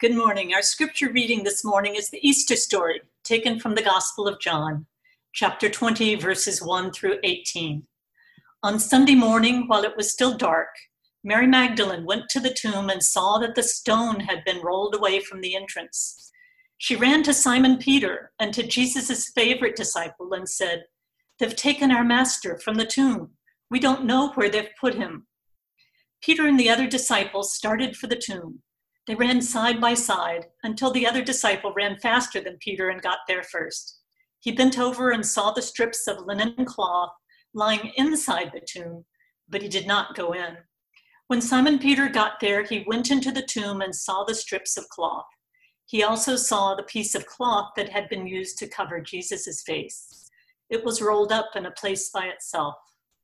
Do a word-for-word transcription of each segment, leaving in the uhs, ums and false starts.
Good morning. Our scripture reading this morning is the Easter story taken from the Gospel of John, chapter twenty, verses one through eighteen. On Sunday morning, while it was still dark, Mary Magdalene went to the tomb and saw that the stone had been rolled away from the entrance. She ran to Simon Peter and to Jesus' favorite disciple and said, "They've taken our master from the tomb. We don't know where they've put him." Peter and the other disciple started for the tomb. They ran side by side until the other disciple ran faster than Peter and got there first. He bent over and saw the strips of linen cloth lying inside the tomb, but he did not go in. When Simon Peter got there, he went into the tomb and saw the strips of cloth. He also saw the piece of cloth that had been used to cover Jesus' face. It was rolled up in a place by itself.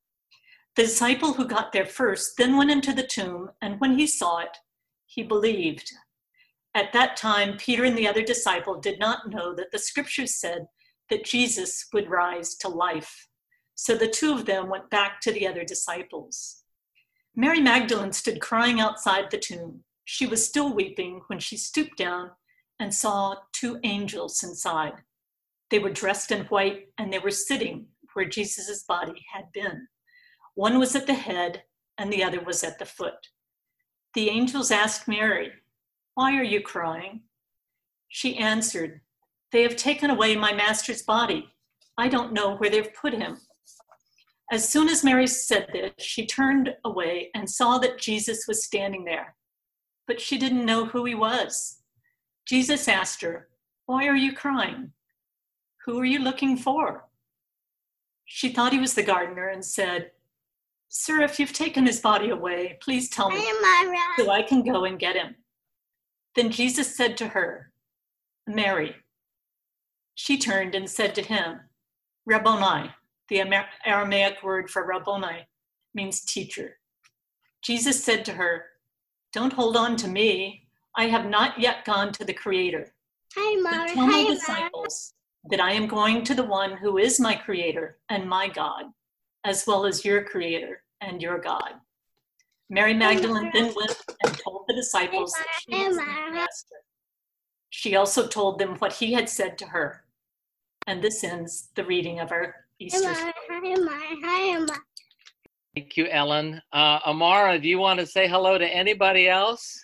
The disciple who got there first then went into the tomb, and when he saw it, he believed. At that time, Peter and the other disciple did not know that the scriptures said that Jesus would rise to life. So the two of them went back to the other disciples. Mary Magdalene stood crying outside the tomb. She was still weeping when she stooped down and saw two angels inside. They were dressed in white and they were sitting where Jesus' body had been. One was at the head and the other was at the foot. The angels asked Mary, "Why are you crying?" She answered, "They have taken away my master's body. I don't know where they've put him." As soon as Mary said this, she turned away and saw that Jesus was standing there, but she didn't know who he was. Jesus asked her, "Why are you crying? Who are you looking for?" She thought he was the gardener and said, "Sir, if you've taken his body away, please tell me so I can go and get him." Then Jesus said to her, "Mary." She turned and said to him, "Rabboni." The Aramaic word for Rabboni means teacher. Jesus said to her, "Don't hold on to me. I have not yet gone to the Creator. Hi, Mom. But tell my Hi, disciples that I am going to the one who is my Creator and my God, as well as your Creator and your God." Mary Magdalene then went and told the disciples that she was the master. She also told them what he had said to her. And this ends the reading of our Easter story. Thank you, Ellen. Uh, Amara, do you want to say hello to anybody else?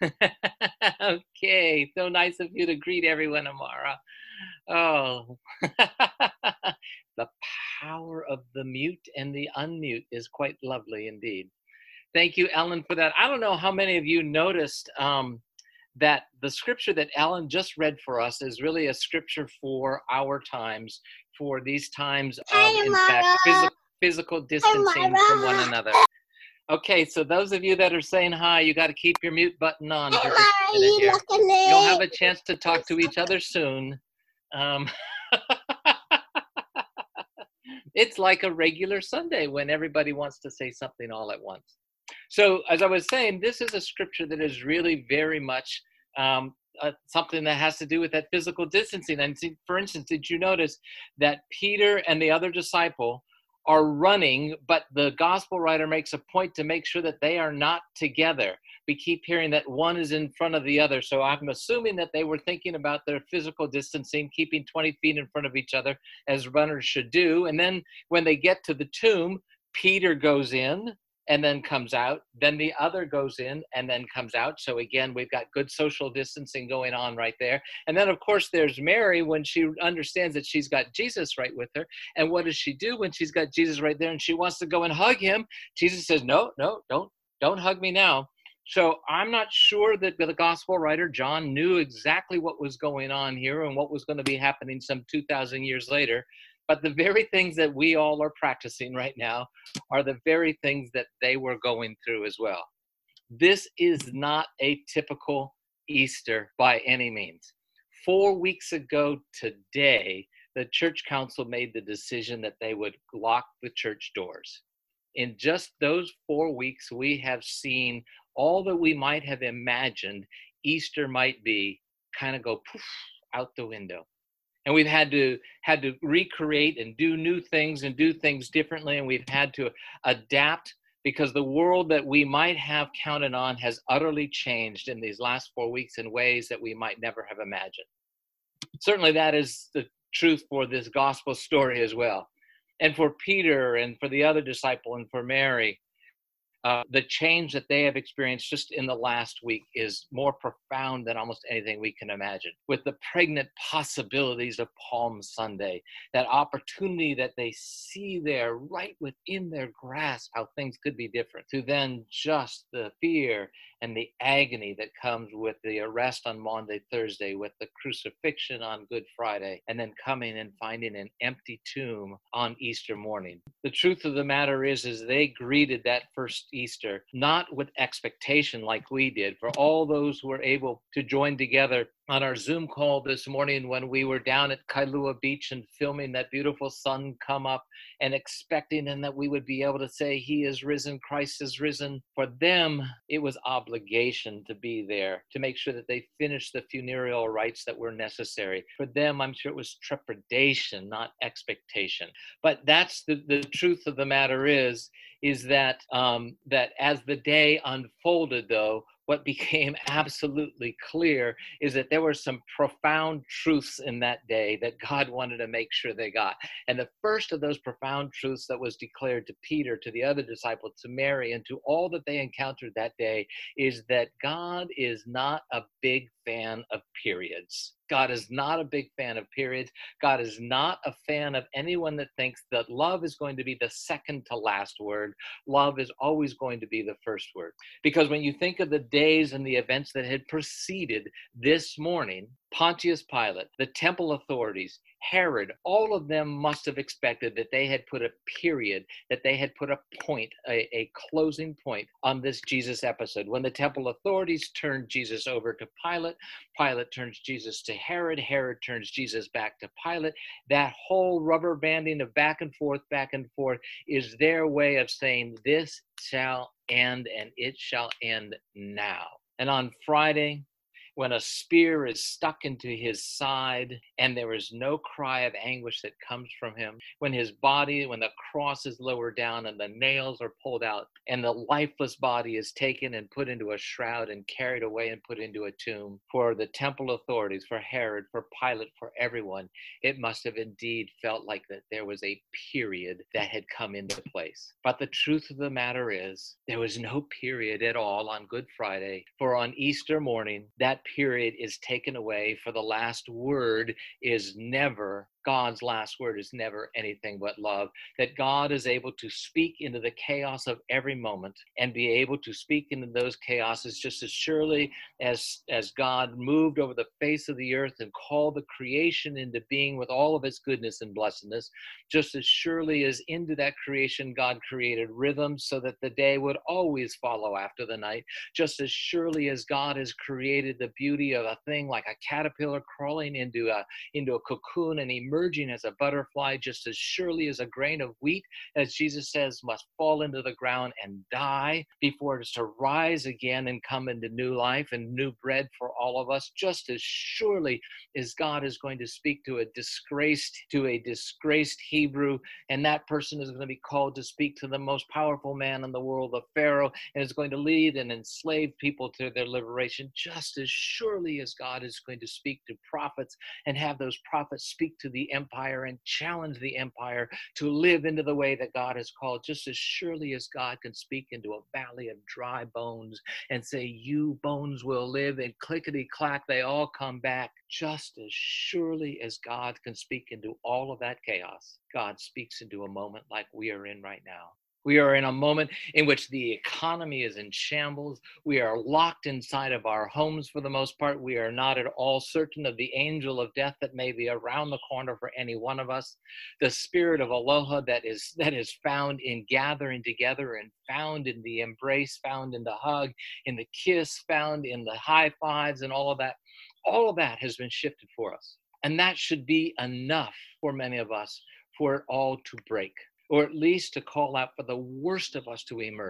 Okay, so nice of you to greet everyone, Amara. Oh, the power of the mute and the unmute is quite lovely indeed. Thank you, Ellen, for that. I don't know how many of you noticed um, that the scripture that Ellen just read for us is really a scripture for our times, for these times of, Hi, in Mara. fact, phys- physical distancing Mara. from one another. Okay, so those of you that are saying hi, you got to keep your mute button on. For Hi, just a Mara. minute You here. look You'll have late. a chance to talk to each other soon. Um, it's like a regular Sunday when everybody wants to say something all at once. So as I was saying, this is a scripture that is really very much um, uh, something that has to do with that physical distancing. And see, for instance, did you notice that Peter and the other disciple are running, but the gospel writer makes a point to make sure that they are not together. We keep hearing that one is in front of the other. So I'm assuming that they were thinking about their physical distancing, keeping twenty feet in front of each other, as runners should do. And then when they get to the tomb, Peter goes in and then comes out. Then the other goes in and then comes out. So again, we've got good social distancing going on right there. And then, of course, there's Mary when she understands that she's got Jesus right with her. And what does she do when she's got Jesus right there and she wants to go and hug him? Jesus says, no, no, don't, don't hug me now. So I'm not sure that the gospel writer, John, knew exactly what was going on here and what was going to be happening some two thousand years later. But the very things that we all are practicing right now are the very things that they were going through as well. This is not a typical Easter by any means. Four weeks ago today, the church council made the decision that they would lock the church doors. In just those four weeks, we have seen all that we might have imagined Easter might be kind of go poof out the window. And we've had to had to recreate and do new things and do things differently. And we've had to adapt because the world that we might have counted on has utterly changed in these last four weeks in ways that we might never have imagined. Certainly that is the truth for this gospel story as well. And for Peter and for the other disciple and for Mary, Uh, the change that they have experienced just in the last week is more profound than almost anything we can imagine. With the pregnant possibilities of Palm Sunday, that opportunity that they see there right within their grasp, how things could be different, to then just the fear and the agony that comes with the arrest on Maundy, Thursday, with the crucifixion on Good Friday, and then coming and finding an empty tomb on Easter morning. The truth of the matter is, is they greeted that first Easter not with expectation like we did. For all those who were able to join together on our Zoom call this morning when we were down at Kailua Beach and filming that beautiful sun come up and expecting and that we would be able to say, He is risen, Christ is risen. For them, it was obligation to be there, to make sure that they finished the funereal rites that were necessary. For them, I'm sure it was trepidation, not expectation. But that's the, the truth of the matter is, is that, um, that as the day unfolded, though, what became absolutely clear is that there were some profound truths in that day that God wanted to make sure they got. And the first of those profound truths that was declared to Peter, to the other disciple, to Mary, and to all that they encountered that day is that God is not a big fan of periods. God is not a big fan of periods. God is not a fan of anyone that thinks that love is going to be the second to last word. Love is always going to be the first word. Because when you think of the days and the events that had preceded this morning, Pontius Pilate, the temple authorities, Herod, all of them must have expected that they had put a period, that they had put a point, a, a closing point on this Jesus episode. When the temple authorities turned Jesus over to Pilate, Pilate turns Jesus to Herod, Herod turns Jesus back to Pilate. That whole rubber banding of back and forth, back and forth is their way of saying this shall end and it shall end now. And on Friday, when a spear is stuck into his side and there is no cry of anguish that comes from him, when his body, when the cross is lowered down and the nails are pulled out and the lifeless body is taken and put into a shroud and carried away and put into a tomb, for the temple authorities, for Herod, for Pilate, for everyone, it must have indeed felt like that there was a period that had come into place. But the truth of the matter is, there was no period at all on Good Friday, for on Easter morning, that period is taken away, for the last word is never, God's last word is never anything but love. That God is able to speak into the chaos of every moment and be able to speak into those chaoses just as surely as, as God moved over the face of the earth and called the creation into being with all of its goodness and blessedness, just as surely as into that creation God created rhythm so that the day would always follow after the night, just as surely as God has created the beauty of a thing like a caterpillar crawling into a, into a cocoon and emerging as a butterfly, just as surely as a grain of wheat, as Jesus says, must fall into the ground and die before it is to rise again and come into new life and new bread for all of us, just as surely as God is going to speak to a disgraced, to a disgraced Hebrew, and that person is going to be called to speak to the most powerful man in the world, the Pharaoh, and is going to lead and enslave people to their liberation, just as surely as God is going to speak to prophets and have those prophets speak to the empire and challenge the empire to live into the way that God has called, just as surely as God can speak into a valley of dry bones and say, you bones will live, and clickety-clack, they all come back. Just as surely as God can speak into all of that chaos, God speaks into a moment like we are in right now. We are in a moment in which the economy is in shambles. We are locked inside of our homes for the most part. We are not at all certain of the angel of death that may be around the corner for any one of us. The spirit of aloha that is that is found in gathering together and found in the embrace, found in the hug, in the kiss, found in the high fives and all of that. All of that has been shifted for us. And that should be enough for many of us for it all to break, or at least to call out for the worst of us to emerge.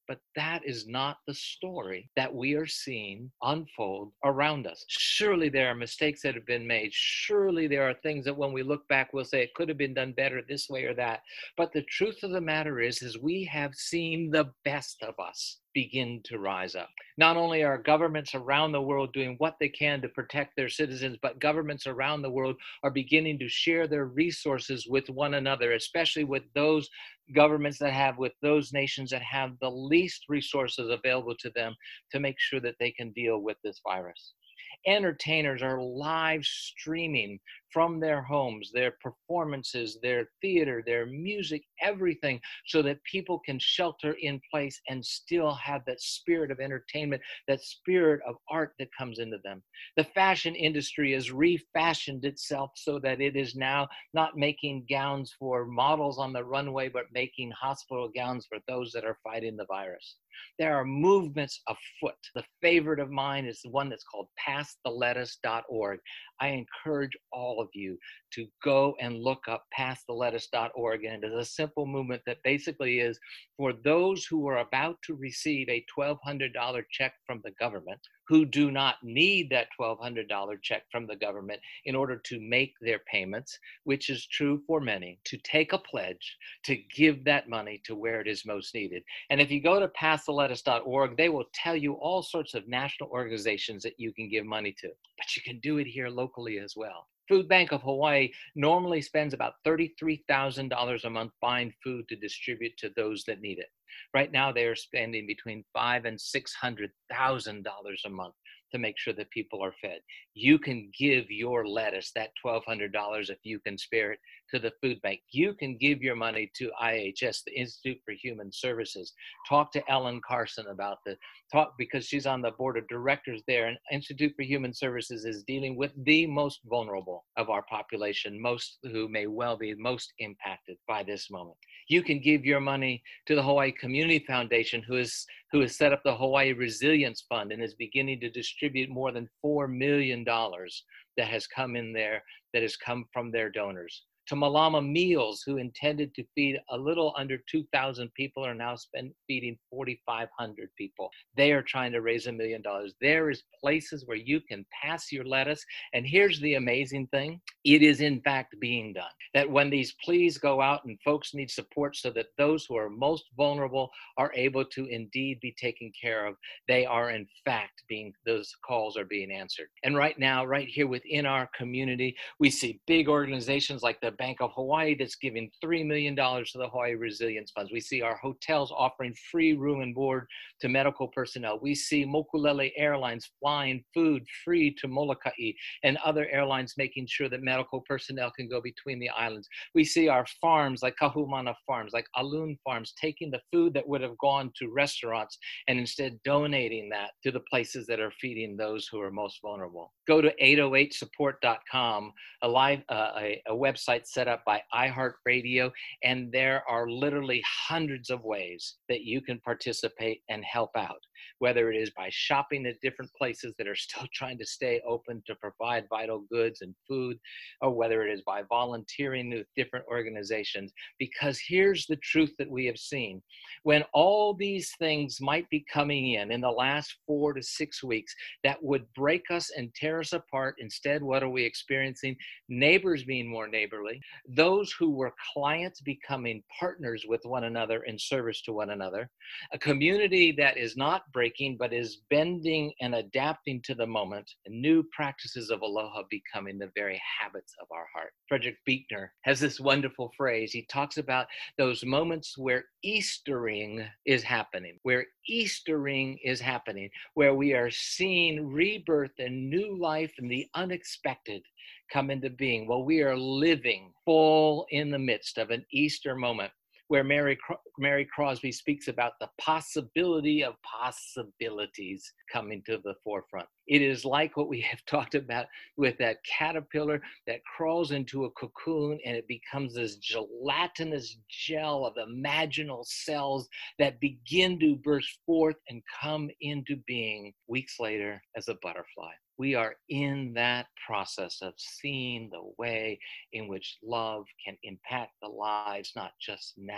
But that is not the story that we are seeing unfold around us. Surely there are mistakes that have been made. Surely there are things that when we look back, we'll say it could have been done better this way or that. But the truth of the matter is, is we have seen the best of us begin to rise up. Not only are governments around the world doing what they can to protect their citizens, but governments around the world are beginning to share their resources with one another, especially with those governments that have, with those nations that have the least resources available to them to make sure that they can deal with this virus. Entertainers are live streaming from their homes, their performances, their theater, their music, everything, so that people can shelter in place and still have that spirit of entertainment, that spirit of art that comes into them. The fashion industry has refashioned itself so that it is now not making gowns for models on the runway, but making hospital gowns for those that are fighting the virus. There are movements afoot. The favorite of mine is the one that's called pass the lettuce dot org. I encourage all of you to go and look up pass the lettuce dot org. And it is a simple movement that basically is for those who are about to receive a twelve hundred dollars check from the government, who do not need that twelve hundred dollars check from the government in order to make their payments, which is true for many, to take a pledge to give that money to where it is most needed. And if you go to pass the lettuce dot org, they will tell you all sorts of national organizations that you can give money to, but you can do it here locally as well. Food Bank of Hawaii normally spends about thirty-three thousand dollars a month buying food to distribute to those that need it. Right now, they are spending between five and six hundred thousand dollars a month to make sure that people are fed. You can give your lettuce, that twelve hundred dollars if you can spare it, to the food bank. You can give your money to I H S, the Institute for Human Services. Talk to Ellen Carson about the talk, because she's on the board of directors there. And Institute for Human Services is dealing with the most vulnerable of our population, most who may well be most impacted by this moment. You can give your money to the Hawaii Community Foundation, who is who has set up the Hawaii Resilience Fund and is beginning to distribute more than four million dollars that has come in there, that has come from their donors. To Malama Meals, who intended to feed a little under two thousand people, are now spend, feeding forty-five hundred people. They are trying to raise a million dollars. There is places where you can pass your lettuce. And here's the amazing thing. It is in fact being done. That when these pleas go out and folks need support so that those who are most vulnerable are able to indeed be taken care of, they are in fact being, those calls are being answered. And right now, right here within our community, we see big organizations like the Bank of Hawaii that's giving three million dollars to the Hawaii Resilience Funds. We see our hotels offering free room and board to medical personnel. We see Mokulele Airlines flying food free to Molokai, and other airlines making sure that medical personnel can go between the islands. We see our farms like Kahumana Farms, like Alun Farms, taking the food that would have gone to restaurants and instead donating that to the places that are feeding those who are most vulnerable. Go to eight oh eight support dot com, a live uh, a, a website set up by iHeartRadio, and there are literally hundreds of ways that you can participate and help out, whether it is by shopping at different places that are still trying to stay open to provide vital goods and food, or whether it is by volunteering with different organizations. Because here's the truth that we have seen. When all these things might be coming in in the last four to six weeks that would break us and tear us apart, instead, what are we experiencing? Neighbors being more neighborly, those who were clients becoming partners with one another in service to one another, a community that is not breaking but is bending and adapting to the moment, and new practices of aloha becoming the very habits of our heart. Frederick Buechner has this wonderful phrase. He talks about those moments where Eastering is happening, where Eastering is happening, where we are seeing rebirth and new life and the unexpected come into being. Well, we are living full in the midst of an Easter moment where Mary, Mary Crosby speaks about the possibility of possibilities coming to the forefront. It is like what we have talked about with that caterpillar that crawls into a cocoon and it becomes this gelatinous gel of imaginal cells that begin to burst forth and come into being weeks later as a butterfly. We are in that process of seeing the way in which love can impact the lives, not just now,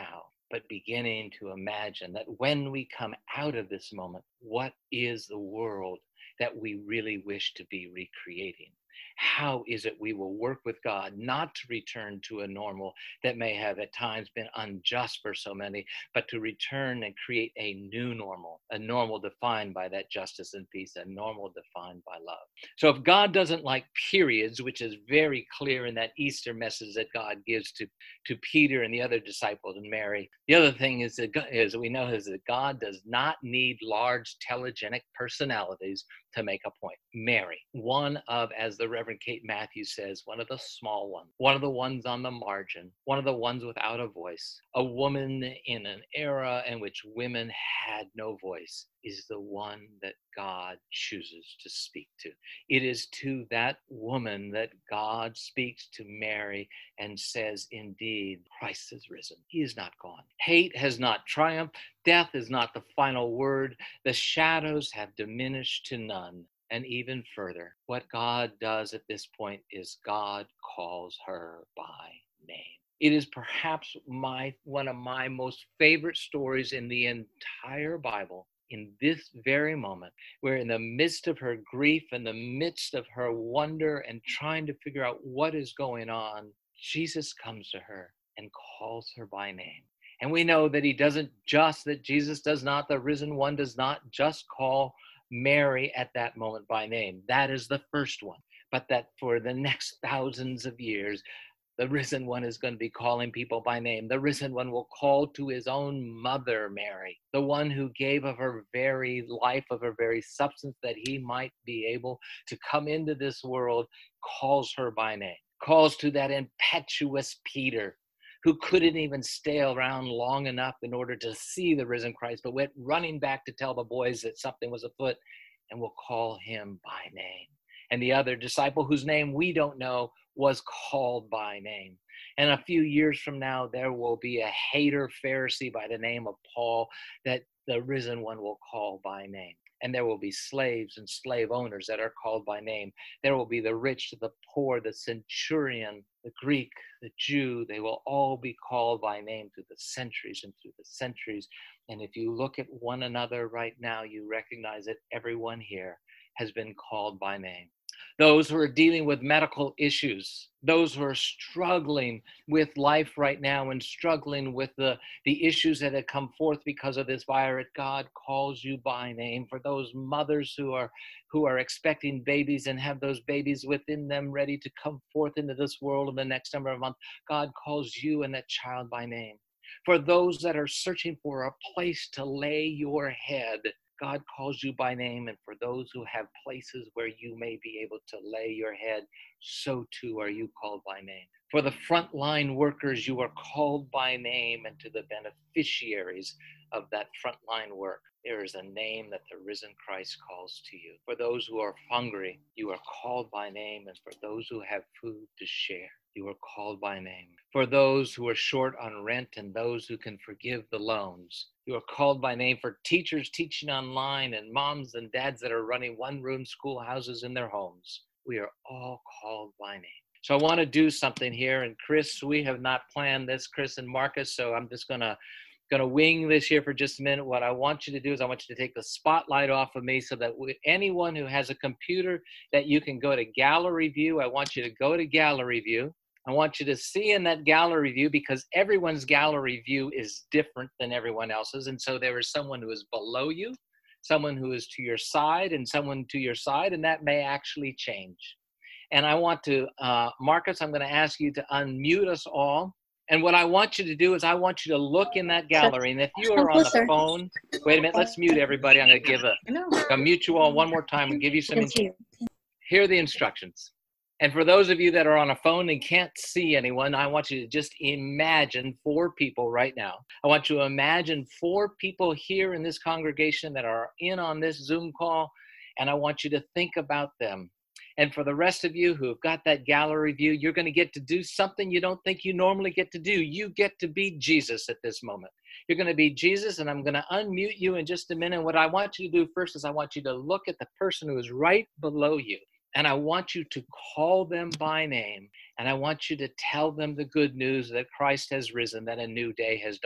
but beginning to imagine that when we come out of this moment, what is the world that we really wish to be recreating? How is it we will work with God not to return to a normal that may have at times been unjust for so many, but to return and create a new normal, a normal defined by that justice and peace, a normal defined by love. So if God doesn't like periods, which is very clear in that Easter message that God gives to, to Peter and the other disciples and Mary, the other thing is that, is we know is that God does not need large telegenic personalities to make a point. Mary, one of, as the Reverend Kate Matthews says, one of the small ones, one of the ones on the margin, one of the ones without a voice, a woman in an era in which women had no voice, is the one that God chooses to speak to. It is to that woman that God speaks to Mary and says, indeed, Christ is risen. He is not gone. Hate has not triumphed. Death is not the final word. The shadows have diminished to none. And even further, what God does at this point is God calls her by name. It is perhaps my one of my most favorite stories in the entire Bible. In this very moment, where in the midst of her grief, in the midst of her wonder and trying to figure out what is going on, Jesus comes to her and calls her by name. And we know that he doesn't just, that Jesus does not, the risen one does not just call Mary at that moment by name. That is the first one. But that for the next thousands of years, the risen one is going to be calling people by name. The risen one will call to his own mother, Mary, the one who gave of her very life, of her very substance, that he might be able to come into this world, calls her by name, calls to that impetuous Peter, who couldn't even stay around long enough in order to see the risen Christ, but went running back to tell the boys that something was afoot, and will call him by name. And the other disciple, whose name we don't know, was called by name. And a few years from now, there will be a hater Pharisee by the name of Paul that the risen one will call by name. And there will be slaves and slave owners that are called by name. There will be the rich, the poor, the centurion, the Greek, the Jew. They will all be called by name through the centuries and through the centuries. And if you look at one another right now, you recognize that everyone here has been called by name. Those who are dealing with medical issues, those who are struggling with life right now and struggling with the, the issues that have come forth because of this virus, God calls you by name. For those mothers who are who are expecting babies and have those babies within them ready to come forth into this world in the next number of months, God calls you and that child by name. For those that are searching for a place to lay your head, God calls you by name. And for those who have places where you may be able to lay your head, so too are you called by name. For the frontline workers, you are called by name, and to the beneficiaries of that frontline work, there is a name that the risen Christ calls to you. For those who are hungry, you are called by name, and for those who have food to share, you are called by name. For those who are short on rent and those who can forgive the loans, you are called by name. For teachers teaching online and moms and dads that are running one-room schoolhouses in their homes, we are all called by name. So I want to do something here. And Chris, we have not planned this, Chris and Marcus, so I'm just going to going to wing this here for just a minute. What I want you to do is I want you to take the spotlight off of me so that we, anyone who has a computer that you can go to gallery view, I want you to go to gallery view. I want you to see in that gallery view, because everyone's gallery view is different than everyone else's. And so there is someone who is below you, someone who is to your side, and someone to your side, and that may actually change. And I want to, uh, Marcus, I'm going to ask you to unmute us all. And what I want you to do is I want you to look in that gallery. And if you are on the phone, wait a minute, let's mute everybody. I'm going to give a, I'll mute you all one more time and give you some, here are the instructions. And for those of you that are on a phone and can't see anyone, I want you to just imagine four people right now. I want you to imagine four people here in this congregation that are in on this Zoom call, and I want you to think about them. And for the rest of you who have got that gallery view, you're going to get to do something you don't think you normally get to do. You get to be Jesus at this moment. You're going to be Jesus, and I'm going to unmute you in just a minute. What I want you to do first is I want you to look at the person who is right below you. And I want you to call them by name. And I want you to tell them the good news that Christ has risen, that a new day has dawned.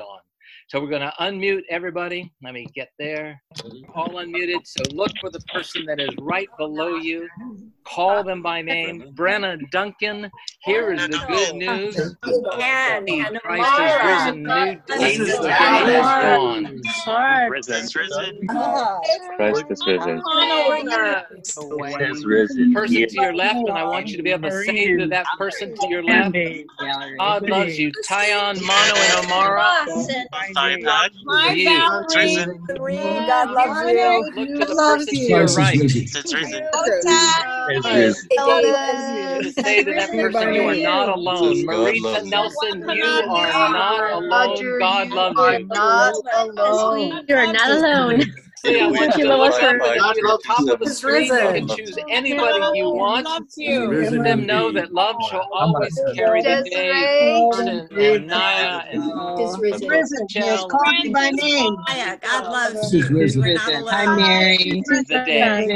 So we're going to unmute everybody. Let me get there. All unmuted. So look for the person that is right below you. Call them by name. Brenna Duncan, here is the good news. And, and Christ is risen. New day, new day has dawned. Risen. Risen. Christ is risen. Christ is risen. Person to your left, and I want you to be able to say to that person to your left, God loves you. Tyon, Mono, and Omara. Hi, God. You. It's risen. God loves you. Look to the person to your right. It's risen. It's risen. To say to that person, you are not alone. Marisa Nelson, you are not alone. God loves you. Not alone. You're not alone. See, I want you to look up at the top of the It's screen. You risen. can choose anybody you want. Let them know that love shall always carry the day. And, and Naya and Is risen. Risen. He has called me by name. Yeah, God loves She's you. risen. We're not alone. Hi, Mary. the day.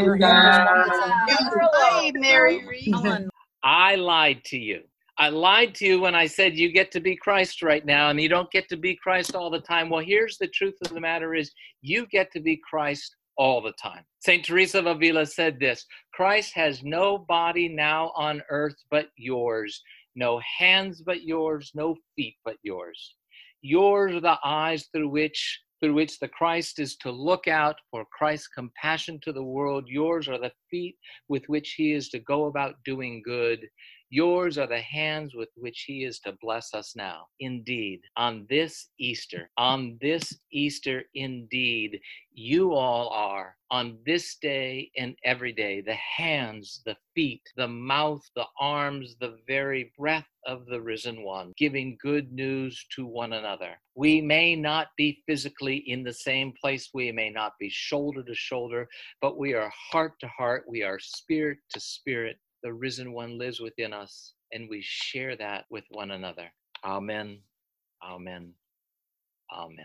Hi, Mary. I lied to you. I lied to you when I said you get to be Christ right now, and you don't get to be Christ all the time. Well, here's the truth of the matter is you get to be Christ all the time. Saint Teresa of Avila said this, Christ has no body now on earth but yours, no hands but yours, no feet but yours. Yours are the eyes through which through which the Christ is to look out for Christ's compassion to the world. Yours are the feet with which he is to go about doing good. Yours are the hands with which he is to bless us now. Indeed, on this Easter, on this Easter, indeed, you all are, on this day and every day, the hands, the feet, the mouth, the arms, the very breath of the risen one, giving good news to one another. We may not be physically in the same place. We may not be shoulder to shoulder, but we are heart to heart. We are spirit to spirit. The risen one lives within us, and we share that with one another. Amen, amen, amen.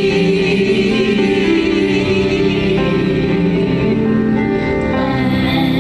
When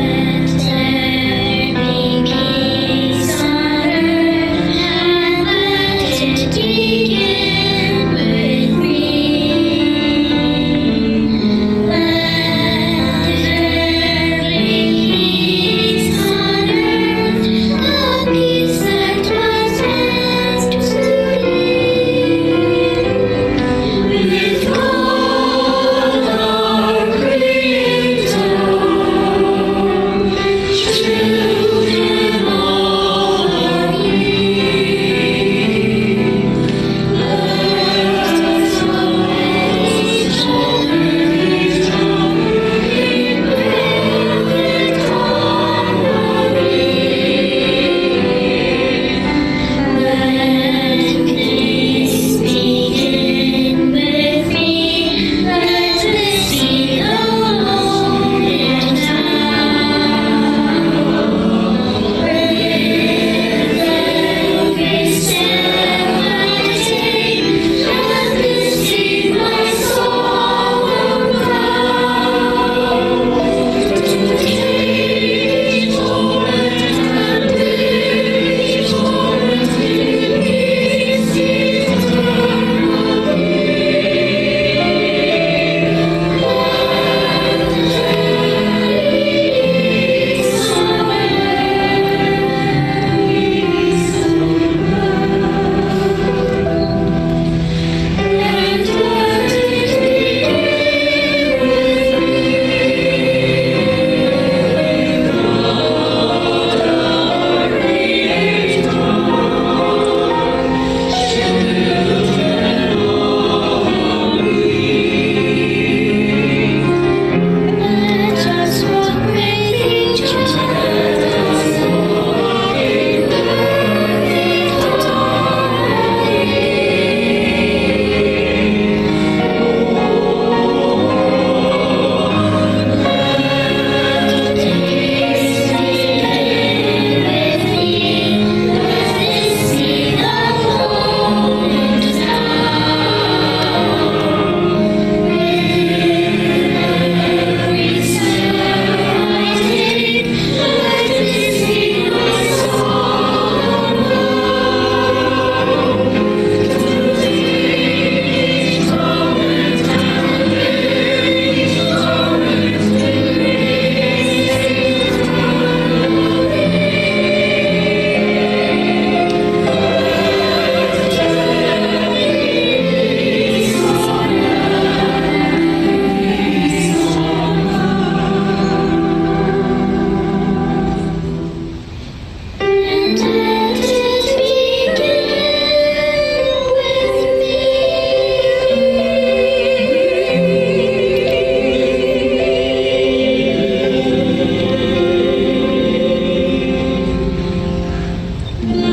Amen.